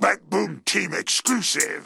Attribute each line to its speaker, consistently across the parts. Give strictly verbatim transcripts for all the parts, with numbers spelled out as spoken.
Speaker 1: Backboom Team exclusive.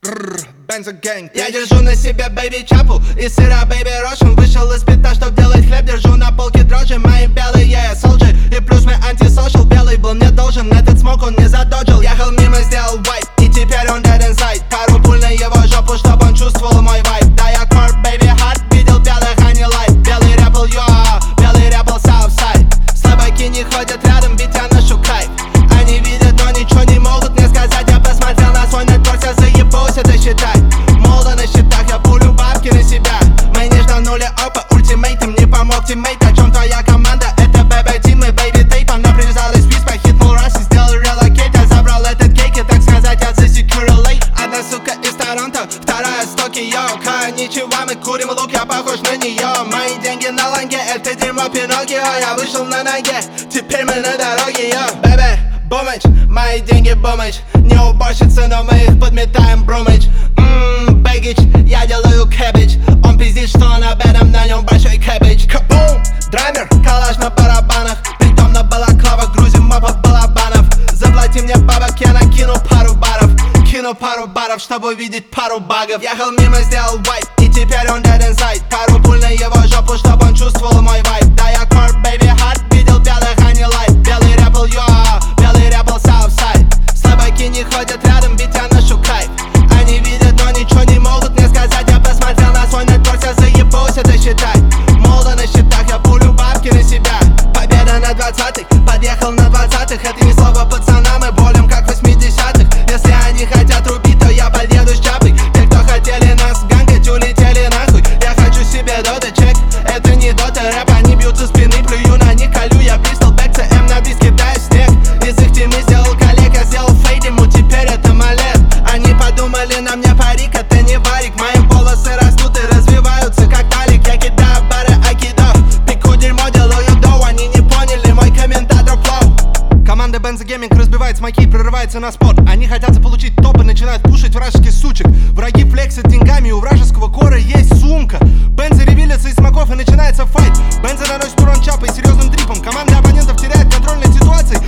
Speaker 2: Benzo Gang.
Speaker 3: Я держу на себе бэйби чапу из сыра бэйби рошен. Вышел из пита, чтоб делать хлеб, держу на полке дрожжи. Мои белые солджи и плюс мой антисошел. Белый был мне должен, этот смог он не задоджил. Ехал мимо, сделал вайп, и теперь он dead inside. Пару пуль на его жопу, чтоб он чувствовал мой вайп. Да я корп, бэйби hot, видел белых, а не лайт. Белый рэп был йо, белый рэп был Southside. Слабаки не ходят рядом, ведь я ношу кайф. Они видят, но ничего не могут мне сказать. Я посмотрел на свой нетворк, я заебался это считать. Молодо на счетах, я пулю бабки на себя. Мы не жданули опа, ультимейт, им не помог тиммейт. О чем твоя команда? Это бэйби тим и бэйби тейп. Она привязалась в виз, похитнул раз и сделал релокейт. Я забрал этот кейк и, так сказать, я засекурил лейт. Одна сука из Торонто, вторая с Токио. Конничева, мы курим лук, я похож на нее. Мои деньги на ланге, это дерьмо Пиноккио. Я вышел на ноге, теперь мы на дороге, йо. Бэйби, бумыч, мои деньги бумыч. Не уборщицы, но мы их подметаем брумыч. Ммм, бэггич, я делаю кэббидж. Он пиздит, что он об этом, на нем большой кэббидж. Кабум, драмер, калаш на барабанах. Притом на балаклавах, грузим мопов балабанов. Заплати мне бабок, я накину пару баров. Кину пару баров, чтобы увидеть пару багов. Ехал мимо, сделал вайп, и теперь он dead inside. Пару пуль на его жопу, чтобы он чувствовал мой вайп. Да я корп, бэйби hot, видел белых, а не лайт. Белый рэп был йо, белый рэп был Southside. Слабаки не ходят рядом, ведь я ношу кайф. Они видят, но ничего не могут мне сказать. Я посмотрел на свой нетворк, я заебался это считать. Молодо на счетах, я пулю бабки на себя. Победа на двадцатых, подъехал на двадцатых. Это не слово пацана, мы болим как в восьмидесятых. Если они хотят рубить, то я подъеду с чапой. Те, кто хотели нас гангать, улетели нахуй. Я хочу себе дота, чек, это не дота рэп. Они бьют со спины, плюю на них, колю. Я пристал бэк, ЦМ на бис, кидаю снег. Из их тимы сделал коллег, я сделал фейд, ему теперь это малет. Они подумали, на мне парик, это не варик. Мои волосы растут и развиваются как талик. Я кидаю бары айкидо, пеку дерьмо, делаю доу. Они не поняли мой комментатор флоу. Команда Benzo Gaming разбивает смоки и прерывается на спот. Они хотят заполучить топ и начинают пушить вражеских сучек. Враги флексят деньгами, у вражеского кора есть сумка. Benzo ревелится из смоков и начинается файт. Benzo наносит урон чапой серьезным дрипом. Команда оппонентов теряет контроль над ситуацией.